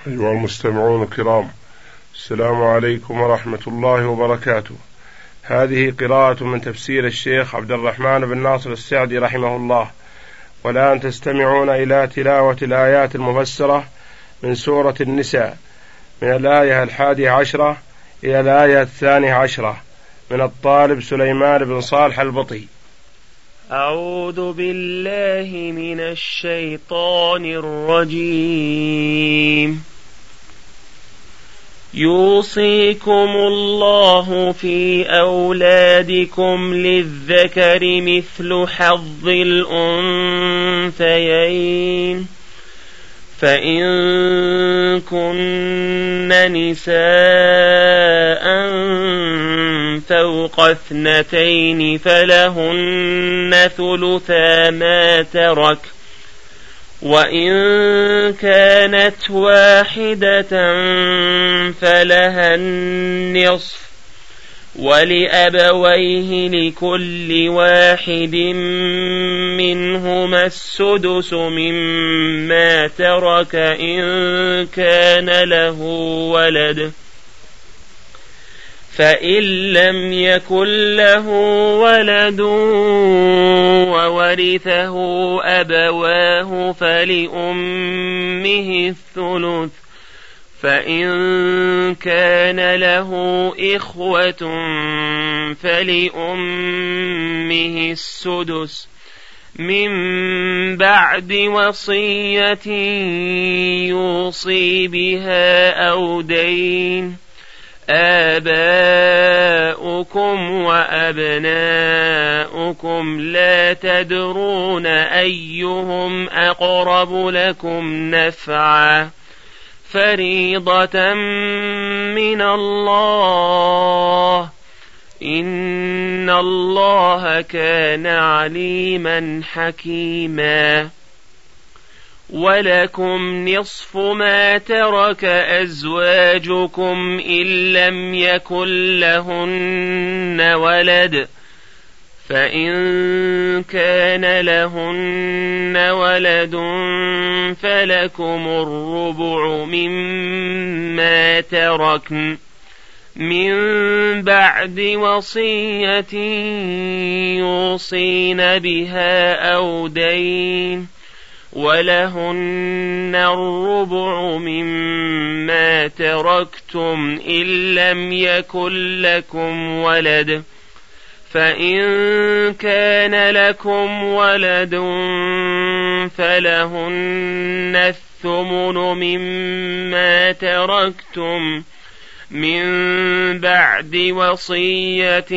أيها المستمعون الكرام، السلام عليكم ورحمة الله وبركاته. هذه قراءة من تفسير الشيخ عبد الرحمن بن ناصر السعدي رحمه الله، والآن تستمعون إلى تلاوة الآيات المفسرة من سورة النساء من الآية 11 إلى الآية 12 من الطالب سليمان بن صالح البطي. أعوذ بالله من الشيطان الرجيم. يوصيكم الله في أولادكم للذكر مثل حظ الأنثيين، فإن كن نساء فوق 2 فلهن ثلثا ما ترك، وإن كانت واحدة فلها النصف، ولأبويه لكل واحد منهما السدس مما ترك إن كان له ولد، فإن لم يكن له ولد وورثه أبواه فلأمه الثلث، فإن كان له إخوة فلأمه السدس من بعد وصية يوصي بها أو دين. آباؤكم وأبناؤكم لا تدرون أيهم أقرب لكم نفعا، فريضة من الله، إن الله كان عليما حكيما. ولكم نصف ما ترك أزواجكم إن لم يكن لهن ولد، فإن كان لهن ولد فلكم الربع مما تركن من بعد وصية يوصين بها أو دين، ولهن الربع مما تركتم إن لم يكن لكم ولد، فإن كان لكم ولد فلهن الثمن مما تركتم من بعد وصية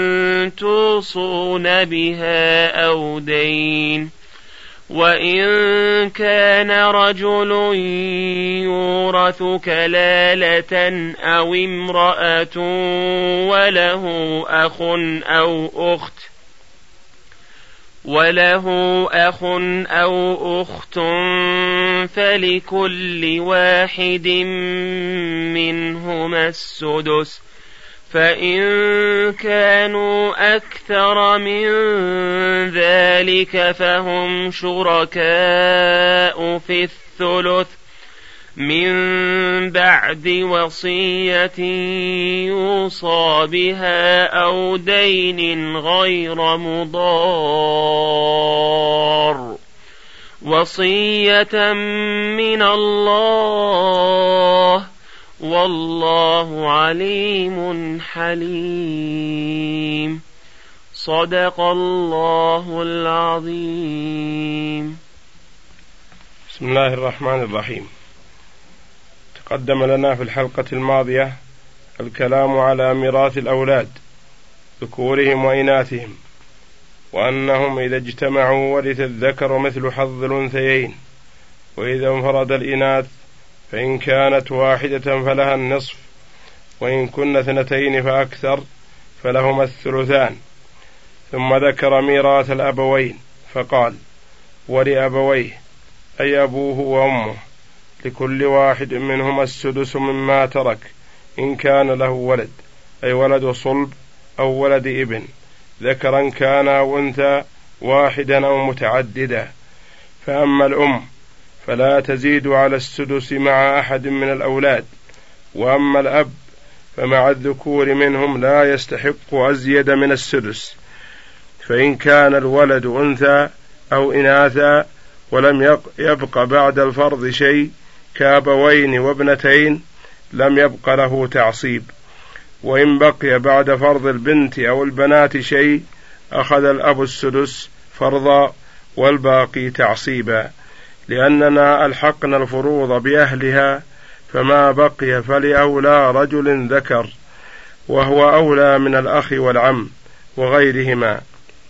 توصون بها أو دين. وإن كان رجل يورث كلالة أو امرأة وله أخ أو أخت فلكل واحد منهما السدس، فإن كانوا أكثر من ذلك فهم شركاء في الثلث من بعد وصية يوصى بها أو دين غير مضار، وصية من الله، والله عليم حليم. صدق الله العظيم. بسم الله الرحمن الرحيم. تقدم لنا في الحلقة الماضية الكلام على ميراث الأولاد ذكورهم وإناثهم، وأنهم إذا اجتمعوا ورث الذكر مثل حظ الأنثيين، وإذا انفرد الإناث فإن كانت واحدة فلها النصف، وإن كن 2 فأكثر فلهما الثلثان. ثم ذكر ميراث الأبوين فقال: ولأبويه أي أبوه وأمه لكل واحد منهما السدس مما ترك إن كان له ولد، أي ولد صلب أو ولد ابن، ذكرا كان أو أنثى، واحدا أو متعددا. فأما الأم فلا تزيد على السدس مع أحد من الأولاد. وأما الأب فمع الذكور منهم لا يستحق أزيد من السدس، فإن كان الولد أنثى أو إناثا ولم يبق بعد الفرض شيء كأبوين وابنتين لم يبق له تعصيب. وإن بقي بعد فرض البنت أو البنات شيء أخذ الأب السدس فرضا والباقي تعصيبا، لأننا ألحقنا الفروض بأهلها، فما بقي فلأولى رجل ذكر، وهو أولى من الأخ والعم وغيرهما.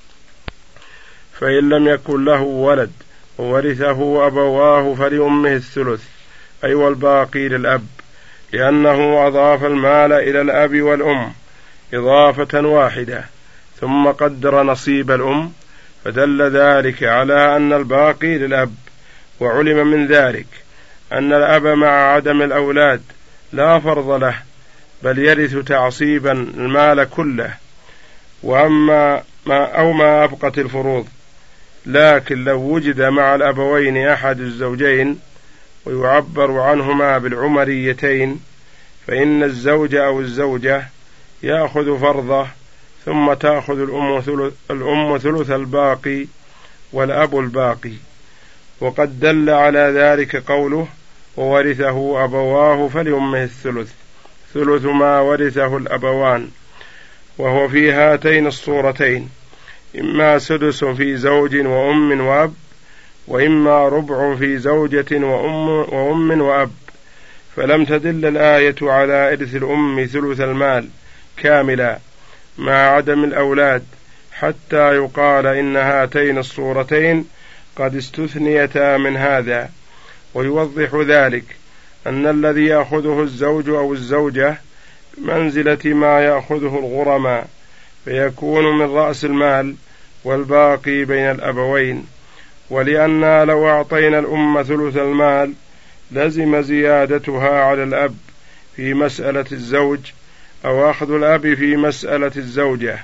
فإن لم يكن له ولد وورثه أبواه فلأمه الثلث، أي والباقي للأب، لأنه أضاف المال إلى الأب والأم إضافة واحدة ثم قدر نصيب الأم، فدل ذلك على أن الباقي للأب. وعلم من ذلك أن الأب مع عدم الأولاد لا فرض له، بل يرث تعصيبا المال كله وأما ما أبقت الفروض. لكن لو وجد مع الأبوين أحد الزوجين ويعبر عنهما بالعمريتين، فإن الزوج أو الزوجة يأخذ فرضه، ثم تأخذ الأم ثلث الباقي والأب الباقي. وقد دل على ذلك قوله وورثه أبواه فلأمه الثلث، ثلث ما ورثه الأبوان، وهو في هاتين الصورتين إما سدس في زوج وأم وأب، وإما ربع في زوجة وأم وأب. فلم تدل الآية على إرث الأم ثلث المال كاملا مع عدم الأولاد، حتى يقال إن هاتين الصورتين قد استثنيتا من هذا. ويوضح ذلك أن الذي يأخذه الزوج أو الزوجة بمنزلة ما يأخذه الغرماء، فيكون من رأس المال والباقي بين الأبوين. ولأننا لو أعطينا الأم ثلث المال لزم زيادتها على الأب في مسألة الزوج، أو أخذ الأب في مسألة الزوجة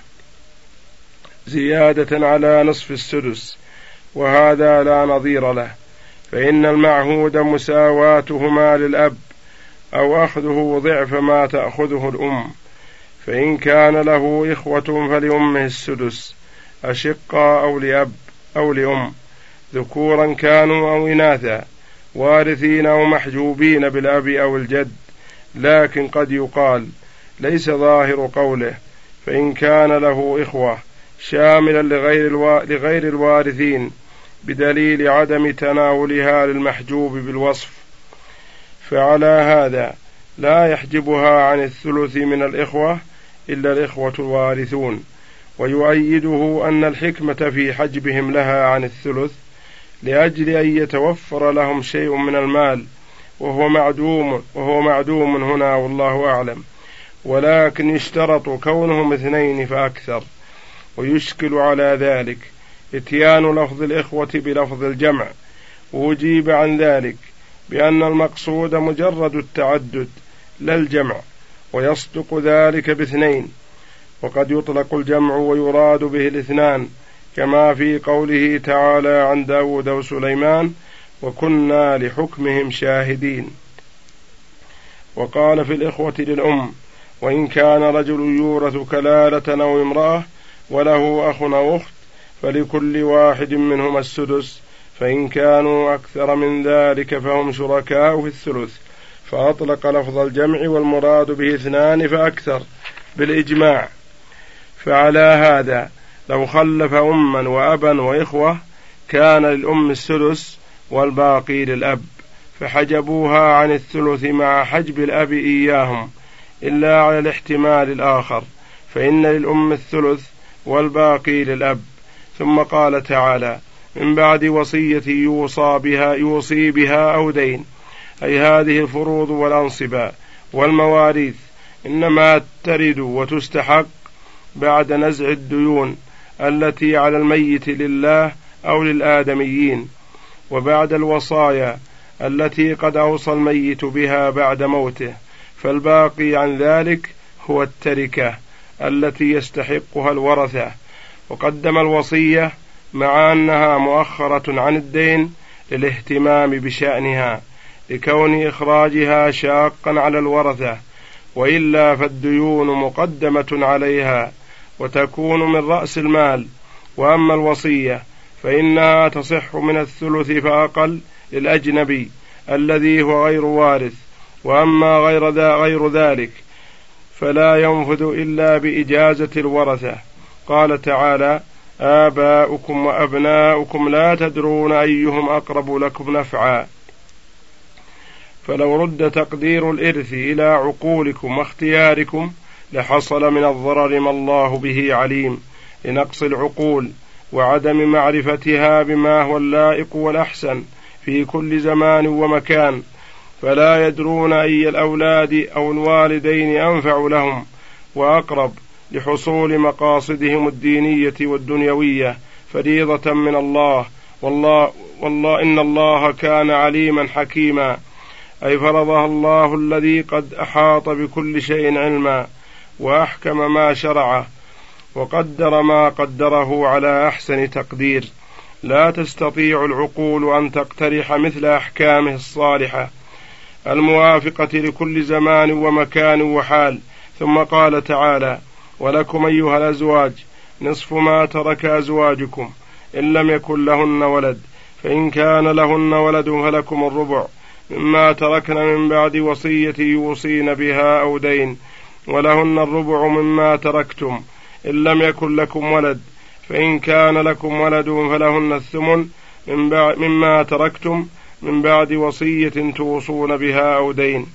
زيادة على نصف السدس، وهذا لا نظير له، فإن المعهود مساواتهما للأب أو أخذه ضعف ما تأخذه الأم. فإن كان له إخوة فلأمه السدس، أشقا أو لأب أو لأم، ذكورا كانوا أو إناثا، وارثين أو محجوبين بالأب أو الجد. لكن قد يقال ليس ظاهر قوله فإن كان له إخوة شاملا لغير الوارثين، بدليل عدم تناولها للمحجوب بالوصف، فعلى هذا لا يحجبها عن الثلث من الإخوة إلا الإخوة الوارثون. ويؤيده أن الحكمة في حجبهم لها عن الثلث لأجل أن يتوفر لهم شيء من المال، وهو معدوم هنا والله أعلم. ولكن يشترط كونهم اثنين فأكثر. ويشكل على ذلك إتيان لفظ الإخوة بلفظ الجمع، وأجيب عن ذلك بأن المقصود مجرد التعدد لا الجمع، ويصدق ذلك باثنين. وقد يطلق الجمع ويراد به الاثنان، كما في قوله تعالى عن داود وسليمان وكنا لحكمهم شاهدين. وقال في الإخوة للأم وإن كان رجل يورث كلالة أو امرأة وله أخ أو أخت فلكل واحد منهما السدس، فإن كانوا أكثر من ذلك فهم شركاء في الثلث. فأطلق لفظ الجمع والمراد به اثنان فأكثر بالإجماع. فعلى هذا لو خلف أما وأبا وإخوة كان للأم السدس والباقي للأب، فحجبوها عن الثلث مع حجب الأب إياهم، إلا على الاحتمال الآخر، فإن للأم الثلث والباقي للأب. ثم قال تعالى من بعد وصية يوصي بها أو دين، أي هذه الفروض والأنصبة والمواريث إنما ترد وتستحق بعد نزع الديون التي على الميت لله أو للآدميين، وبعد الوصايا التي قد أوصى الميت بها بعد موته، فالباقي عن ذلك هو التركة التي يستحقها الورثة. وقدم الوصية مع أنها مؤخرة عن الدين للاهتمام بشأنها لكون إخراجها شاقا على الورثة، وإلا فالديون مقدمة عليها وتكون من رأس المال. وأما الوصية فإنها تصح من الثلث فأقل للأجنبي الذي هو غير وارث، وأما غير ذلك فلا ينفذ إلا بإجازة الورثة. قال تعالى: آباؤكم وأبناؤكم لا تدرون أيهم أقرب لكم نفعا. فلو رد تقدير الإرث إلى عقولكم واختياركم لحصل من الضرر ما الله به عليم، لنقص العقول وعدم معرفتها بما هو اللائق والأحسن في كل زمان ومكان، فلا يدرون أي الأولاد أو الوالدين أنفع لهم وأقرب لحصول مقاصدهم الدينية والدنيوية فريضة من الله. والله إن الله كان عليما حكيما، أي فرضها الله الذي قد أحاط بكل شيء علما، وأحكم ما شرعه، وقدر ما قدره على أحسن تقدير. لا تستطيع العقول أن تقترح مثل أحكامه الصالحة الموافقة لكل زمان ومكان وحال. ثم قال تعالى: ولكم أيها الأزواج نصف ما ترك أزواجكم إن لم يكن لهن ولد، فإن كان لهن ولد فلكم الربع مما تركن من بعد وصية يوصين بها أو دين، ولهن الربع مما تركتم إن لم يكن لكم ولد، فإن كان لكم ولد فلهن الثمن مما تركتم من بعد وصية توصون بها أو دين.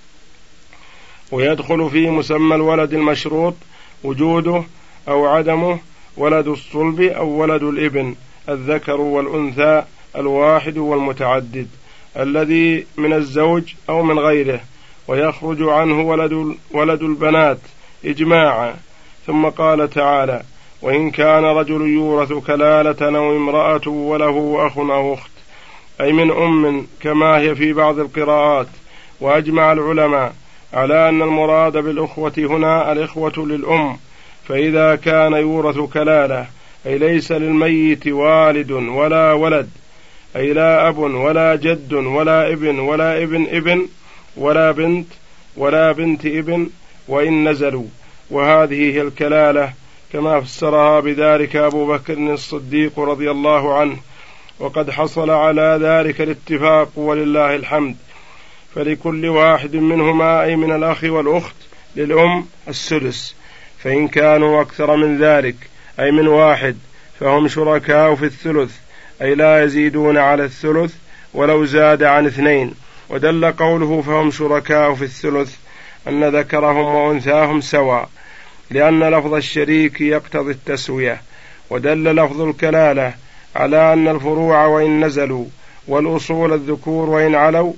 ويدخل في مسمى الولد المشروط وجوده أو عدمه ولد الصلب أو ولد الابن، الذكر والأنثى، الواحد والمتعدد، الذي من الزوج أو من غيره، ويخرج عنه ولد البنات إجماعا. ثم قال تعالى: وإن كان رجل يورث كلالة أو امرأة وله أخ أو أخت، أي من أم كما هي في بعض القراءات. وأجمع العلماء على أن المراد بالأخوة هنا الإخوة للأم، فإذا كان يورث كلالة أي ليس للميت والد ولا ولد، أي لا أب ولا جد ولا ابن ولا ابن ولا بنت ولا بنت ابن وإن نزلوا، وهذه هي الكلالة كما فسرها بذلك أبو بكر الصديق رضي الله عنه، وقد حصل على ذلك الاتفاق ولله الحمد. فلكل واحد منهما أي من الأخ والأخت للأم السدس، فإن كانوا أكثر من ذلك أي من واحد فهم شركاء في الثلث، أي لا يزيدون على الثلث ولو زاد عن 2. ودل قوله فهم شركاء في الثلث أن ذكرهم وأنثاهم سواء، لأن لفظ الشريك يقتضي التسوية. ودل لفظ الكلالة على أن الفروع وإن نزلوا والأصول الذكور وإن علوا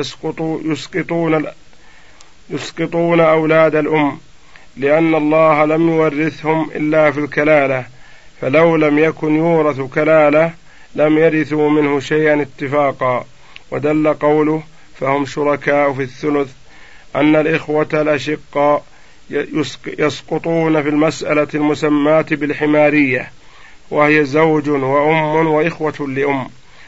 يسقطون أولاد الأم، لأن الله لم يورثهم إلا في الكلالة، فلو لم يكن يورث كلالة لم يرثوا منه شيئا اتفاقا. ودل قوله فهم شركاء في الثلث أن الإخوة الأشقاء يسقطون في المسألة المسماة بالحمارية، وهي زوج وأم وإخوة لأم،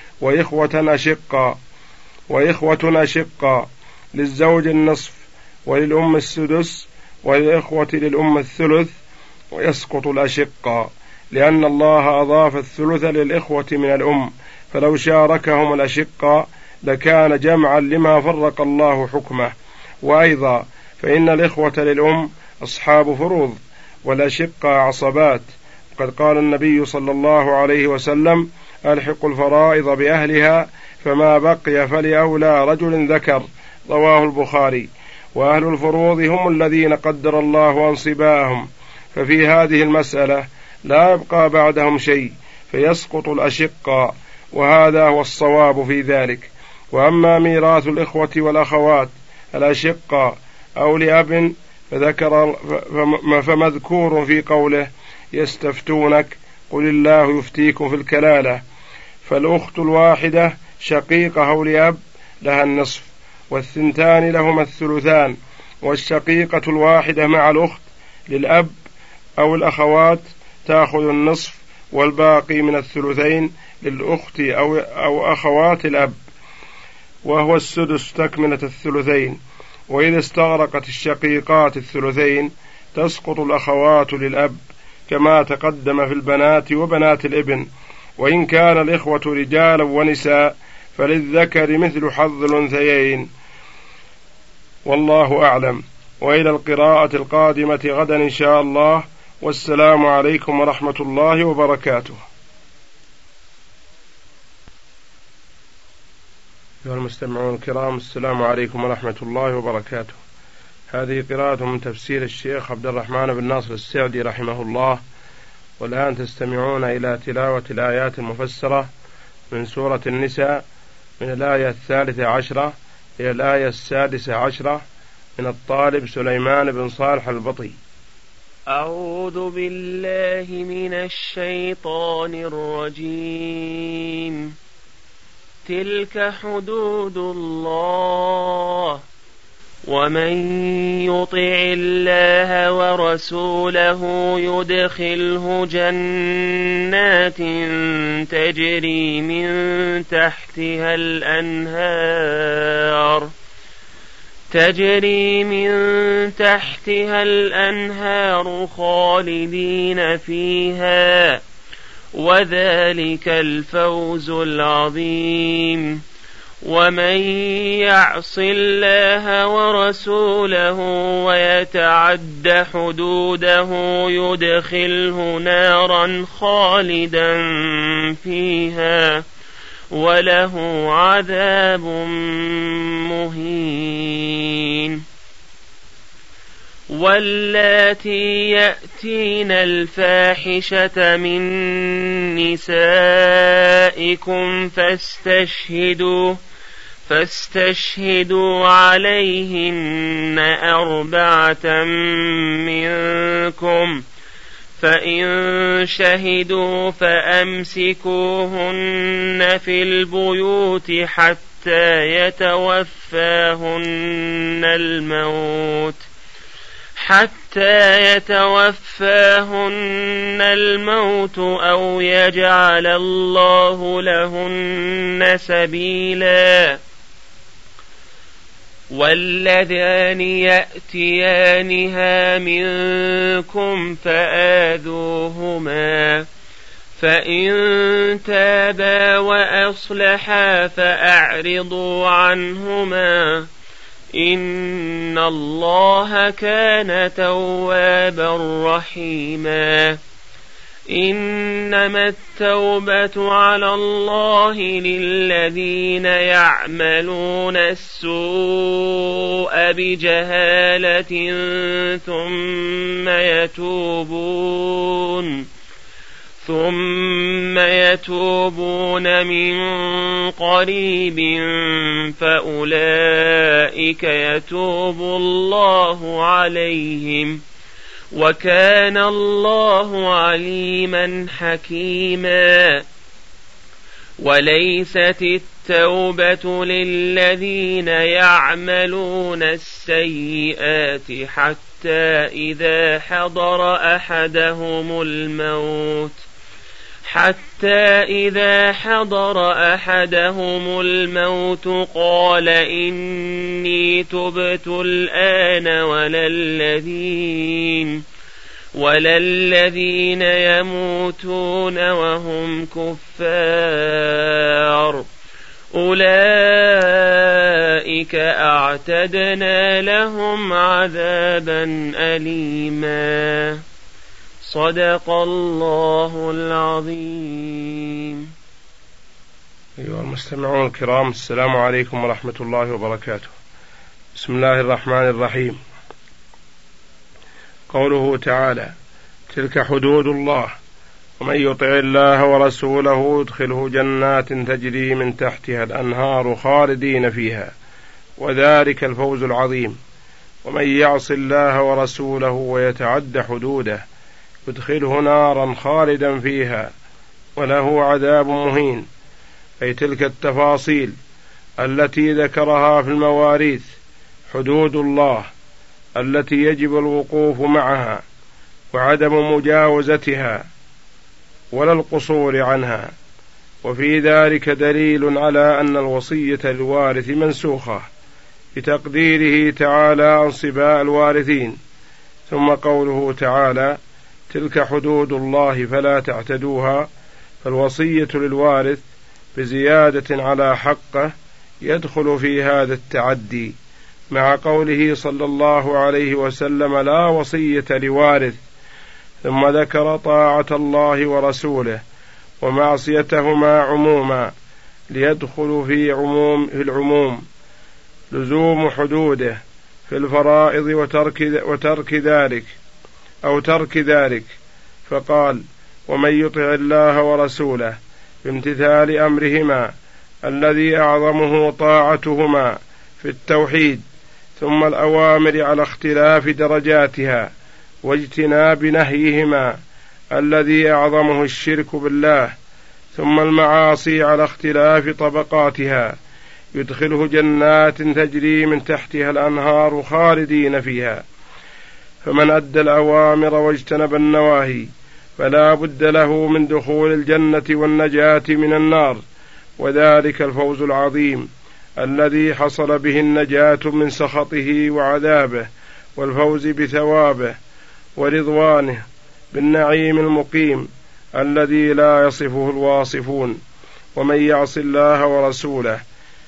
وإخوة أشقاء للزوج النصف وللأم السدس وللإخوة للأم الثلث، ويسقط الأشقاء لأن الله أضاف الثلث للإخوة من الأم، فلو شاركهم الأشقاء لكان جمعا لما فرق الله حكمه. وأيضا فإن الإخوة للأم أصحاب فروض والأشقاء عصبات، وقد قال النبي صلى الله عليه وسلم: ألحق الفرائض بأهلها فما بقي فلأولى رجل ذكر، رواه البخاري. وأهل الفروض هم الذين قدر الله أنصباءهم، ففي هذه المسألة لا يبقى بعدهم شيء فيسقط الأشقاء، وهذا هو الصواب في ذلك. وأما ميراث الإخوة والأخوات الأشقاء أو لأب فمذكور في قوله: يستفتونك قل الله يفتيكم في الكلالة، فالأخت الواحدة شقيقة أو لأب لها النصف، والثنتان لهما الثلثان، والشقيقة الواحدة مع الأخت للأب أو الأخوات تأخذ النصف والباقي من الثلثين للأخت أو أخوات الأب، وهو السدس تكملة الثلثين. وإذا استغرقت الشقيقات الثلثين تسقط الأخوات للأب كما تقدم في البنات وبنات الابن. وإن كان الإخوة رجالا ونساء فللذكر مثل حظ الأنثيين، والله أعلم. وإلى القراءة القادمة غدا إن شاء الله، والسلام عليكم ورحمة الله وبركاته. أيها المستمعون الكرام، السلام عليكم ورحمة الله وبركاته. هذه قراءة من تفسير الشيخ عبد الرحمن بن ناصر السعدي رحمه الله. والآن تستمعون إلى تلاوة الآيات المفسرة من سورة النساء من الآية 13 إلى الآية 16 من الطالب سليمان بن صالح البطي. أعوذ بالله من الشيطان الرجيم. تلك حدود الله، ومن يطع الله ورسوله يدخله جنات تجري من تحتها الأنهار خالدين فيها، وذلك الفوز العظيم. ومن يعص الله ورسوله ويتعد حدوده يدخله نارا خالدا فيها وله عذاب مهين. واللاتي يأتين الفاحشة من نسائكم فاستشهدوا عليهن 4 منكم، فإن شهدوا فأمسكوهن في البيوت حتى يتوفاهن الموت أو يجعل الله لهن سبيلا. واللذان يأتيانها منكم فآذوهما، فإن تابا وأصلحا فأعرضوا عنهما، إن الله كان توابا رحيما. إنما التوبة على الله للذين يعملون السوء بجهالة ثم يتوبون من قريب فأولئك يتوب الله عليهم، وكان الله عليما حكيما. وليست التوبة للذين يعملون السيئات حتى إذا حضر أحدهم الموت قال إني تبت الآن ولا الذين يموتون وهم كفار، أولئك أعتدنا لهم عذابا أليما. صدق الله العظيم. أيها المستمعون الكرام، السلام عليكم ورحمة الله وبركاته. بسم الله الرحمن الرحيم. قوله تعالى: تلك حدود الله، ومن يطع الله ورسوله يدخله جنات تجري من تحتها الأنهار خالدين فيها، وذلك الفوز العظيم. ومن يعص الله ورسوله ويتعد حدوده يدخله نارا خالدا فيها وله عذاب مهين. أي تلك التفاصيل التي ذكرها في المواريث حدود الله التي يجب الوقوف معها وعدم مجاوزتها ولا القصور عنها، وفي ذلك دليل على أن الوصية للوارث منسوخة بتقديره تعالى عن صباء الوارثين. ثم قوله تعالى تلك حدود الله فلا تعتدوها، فالوصية للوارث بزيادة على حقه يدخل في هذا التعدي، مع قوله صلى الله عليه وسلم لا وصية لوارث، ثم ذكر طاعة الله ورسوله ومعصيتهما عموما ليدخل في العموم لزوم حدوده في الفرائض وترك ذلك، فقال ومن يطع الله ورسوله بامتثال أمرهما الذي أعظمه طاعتهما في التوحيد، ثم الأوامر على اختلاف درجاتها واجتناب نهيهما الذي أعظمه الشرك بالله، ثم المعاصي على اختلاف طبقاتها، يدخله جنات تجري من تحتها الأنهار خالدين فيها. فمن أدى الأوامر واجتنب النواهي فلا بد له من دخول الجنة والنجاة من النار، وذلك الفوز العظيم الذي حصل به النجاة من سخطه وعذابه، والفوز بثوابه ورضوانه بالنعيم المقيم الذي لا يصفه الواصفون. ومن يعص الله ورسوله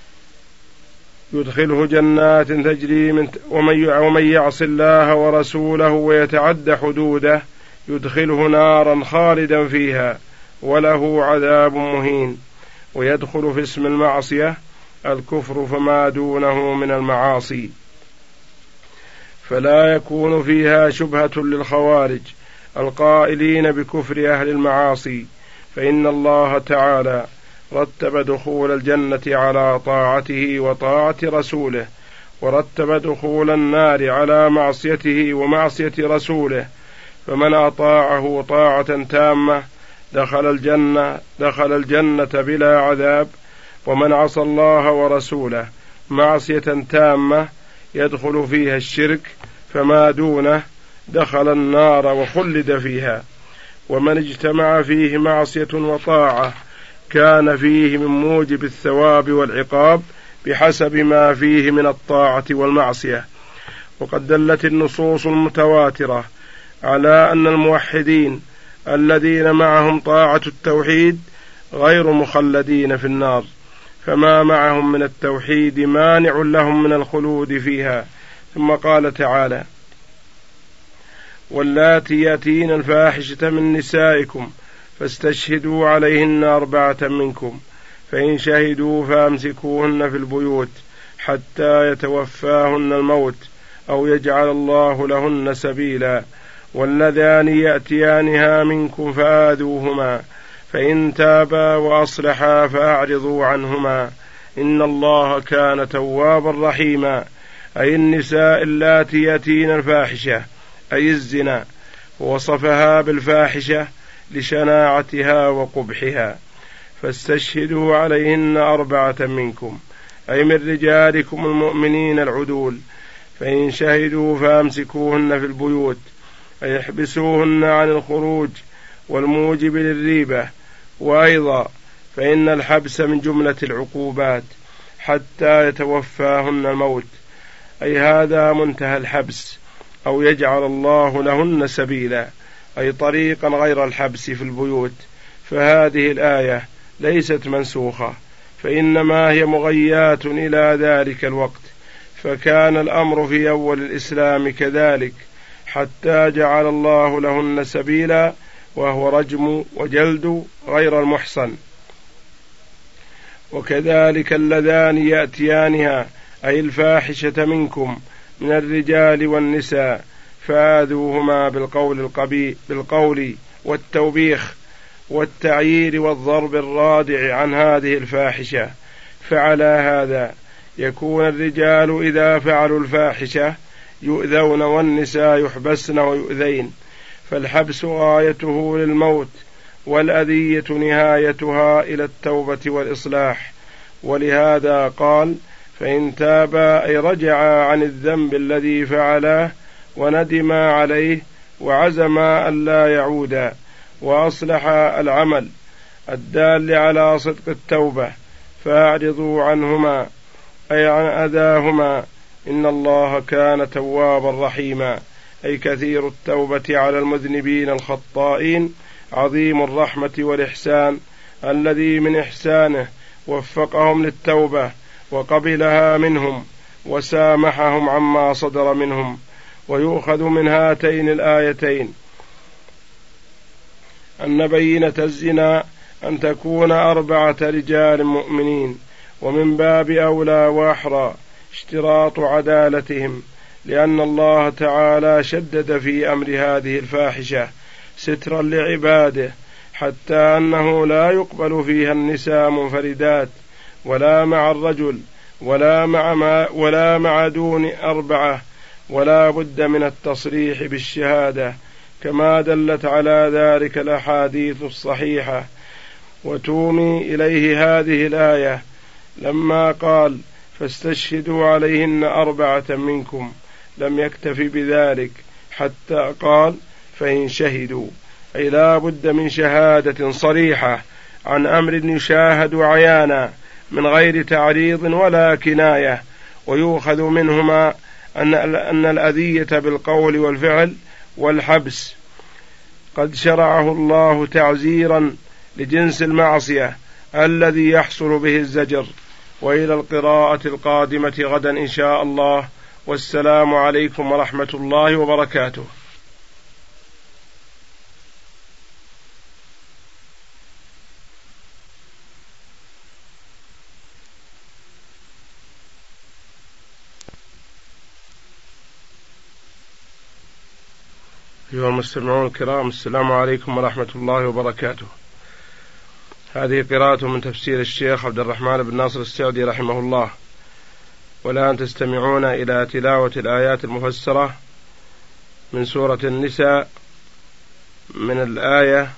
يدخله جنات تجري من ومن يعص الله ورسوله ويتعد حدوده يدخله نارا خالدا فيها وله عذاب مهين. ويدخل في اسم المعصية الكفر فما دونه من المعاصي، فلا يكون فيها شبهة للخوارج القائلين بكفر أهل المعاصي، فإن الله تعالى رتب دخول الجنة على طاعته وطاعة رسوله، ورتب دخول النار على معصيته ومعصية رسوله، فمن أطاعه طاعة تامة دخل الجنة بلا عذاب، ومن عصى الله ورسوله معصية تامة يدخل فيها الشرك فما دونه دخل النار وخلد فيها. ومن اجتمع فيه معصية وطاعة كان فيه من موجب الثواب والعقاب بحسب ما فيه من الطاعة والمعصية. وقد دلت النصوص المتواترة على أن الموحدين الذين معهم طاعة التوحيد غير مخلدين في النار، فما معهم من التوحيد مانع لهم من الخلود فيها. ثم قال تعالى واللاتي يأتين الفاحشة من نسائكم فاستشهدوا عليهن 4 منكم، فإن شهدوا فامسكوهن في البيوت حتى يتوفاهن الموت أو يجعل الله لهن سبيلا، واللذان يأتيانها منكم فآذوهما، فإن تابا وأصلحا فأعرضوا عنهما إن الله كان توابا رحيما. أي النساء اللاتي يأتين الفاحشة أي الزنا، ووصفها بالفاحشة لشناعتها وقبحها. فاستشهدوا عليهن 4 منكم أي من رجالكم المؤمنين العدول، فإن شهدوا فامسكوهن في البيوت أي احبسوهن عن الخروج والموجب للريبة. وأيضا فإن الحبس من جملة العقوبات حتى يتوفاهن الموت، أي هذا منتهى الحبس، أو يجعل الله لهن سبيلا أي طريقا غير الحبس في البيوت. فهذه الآية ليست منسوخة، فإنما هي مغيات إلى ذلك الوقت، فكان الأمر في أول الإسلام كذلك حتى جعل الله لهن سبيلا، وهو رجم وجلد غير المحصن. وكذلك اللذان يأتيانها أي الفاحشة منكم من الرجال والنساء فآذوهما بالقول والتوبيخ والتعيير والضرب الرادع عن هذه الفاحشة. فعلى هذا يكون الرجال إذا فعلوا الفاحشة يؤذون والنساء يحبسن ويؤذين، فالحبس غايته للموت والأذية نهايتها إلى التوبة والإصلاح. ولهذا قال فإن تابا أي رجعا عن الذنب الذي فعله وندما عليه وعزما ألا يعودا وأصلحا العمل الدال على صدق التوبة، فأعرضوا عنهما أي عن أذاهما، إن الله كان توابا رحيما، أي كثير التوبة على المذنبين الخطائين، عظيم الرحمة والإحسان، الذي من إحسانه وفقهم للتوبة وقبلها منهم وسامحهم عما صدر منهم. ويؤخذ من هاتين الآيتين أن بينة الزنا أن تكون 4 رجال مؤمنين، ومن باب أولى وأحرى اشتراط عدالتهم، لأن الله تعالى شدد في أمر هذه الفاحشة سترا لعباده، حتى أنه لا يقبل فيها النساء منفردات ولا مع الرجل ولا مع دون 4، ولا بد من التصريح بالشهادة، كما دلت على ذلك الأحاديث الصحيحة. وتومي إليه هذه الآية لما قال فاستشهدوا عليهن 4 منكم، لم يكتف بذلك حتى قال فإن شهدوا، أي لا بد من شهادة صريحة عن أمر يشاهد عيانا من غير تعريض ولا كناية. ويؤخذ منهما أن الأذية بالقول والفعل والحبس قد شرعه الله تعزيرا لجنس المعصية الذي يحصل به الزجر. وإلى القراءة القادمة غدا إن شاء الله، والسلام عليكم ورحمة الله وبركاته. أيها المستمعون الكرام، السلام عليكم ورحمة الله وبركاته. هذه قراءة من تفسير الشيخ عبد الرحمن بن ناصر السعدي رحمه الله. والآن تستمعون إلى تلاوة الآيات المفسرة من سورة النساء، من الآية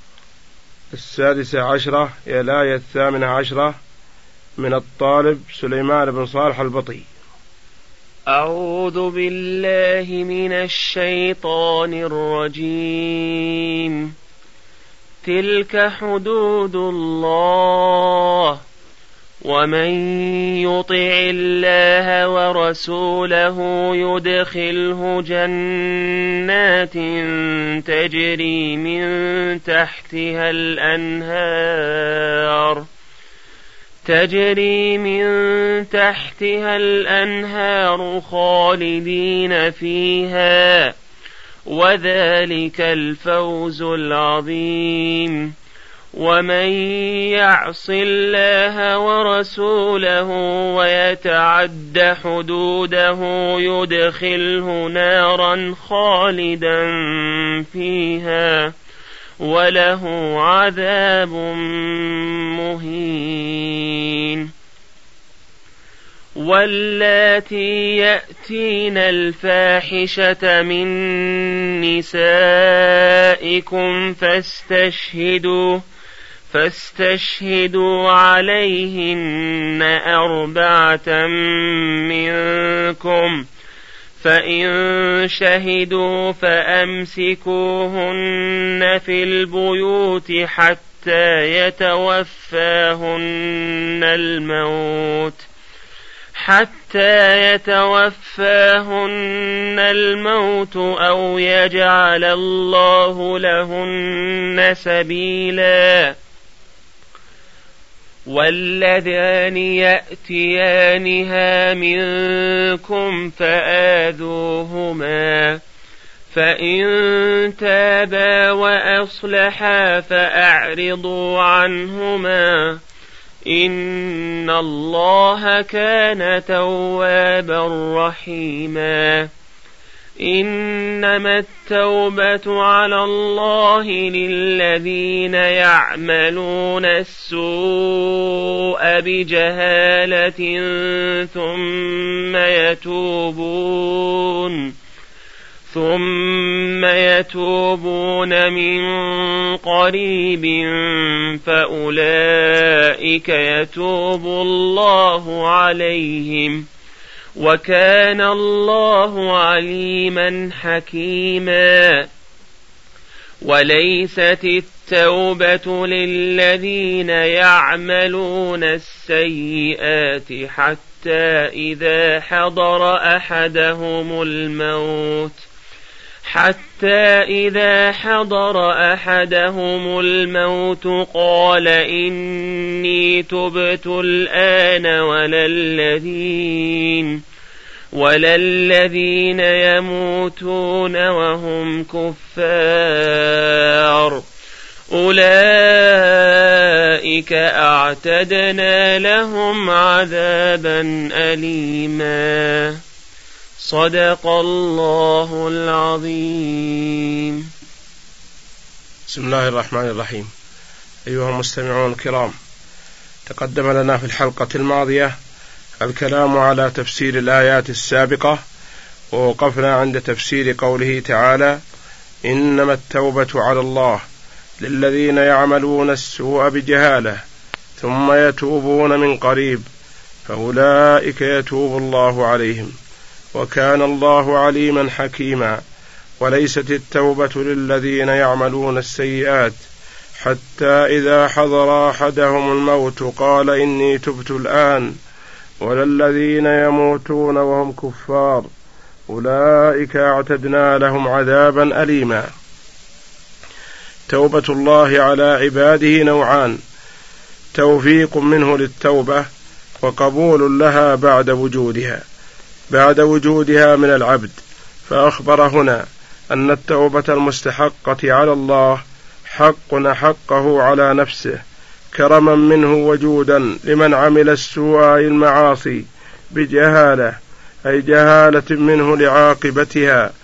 16 إلى الآية 18 من الطالب سليمان بن صالح البطي. أعوذ بالله من الشيطان الرجيم. تلك حدود الله، ومن يطع الله ورسوله يدخله جنات تجري من تحتها الأنهار خالدين فيها، وذلك الفوز العظيم. ومن يعص الله ورسوله ويتعد حدوده يدخله نارا خالدا فيها، وله عذاب مهين. واللاتي يأتين الفاحشة من نسائكم فاستشهدوا عليهن 4 منكم، فإن شهدوا فأمسكوهن في البيوت حتى يتوفاهن الموت أو يجعل الله لهن سبيلا. واللذان يأتيانها منكم فآذوهما، فإن تابا وأصلحا فأعرضوا عنهما، إن الله كان توابا رحيما. إنما التوبة على الله للذين يعملون السوء بجهالة ثم يتوبون من قريب فأولئك يتوب الله عليهم، وكان الله عليما حكيما. وليست التوبة للذين يعملون السيئات حتى إذا حضر أحدهم الموت قال إني تبت الآن ولا الذين يموتون وهم كفار أولئك أعتدنا لهم عذابا أليما. صدق الله العظيم. بسم الله الرحمن الرحيم. أيها المستمعون الكرام، تقدم لنا في الحلقة الماضية الكلام على تفسير الآيات السابقة، ووقفنا عند تفسير قوله تعالى: إنما التوبة على الله للذين يعملون السوء بجهالة ثم يتوبون من قريب فأولئك يتوب الله عليهم وكان الله عليما حكيما. وليست التوبة للذين يعملون السيئات حتى إذا حضر أحدهم الموت قال إني تبت الآن ولا الذين يموتون وهم كفار أولئك أعتدنا لهم عذابا أليما. توبة الله على عباده نوعان: توفيق منه للتوبة وقبول لها بعد وجودها من العبد. فأخبر هنا أن التوبة المستحقة على الله حقه على نفسه كرما منه وجودا لمن عمل السوء المعاصي بجهالة، أي جهالة منه لعاقبتها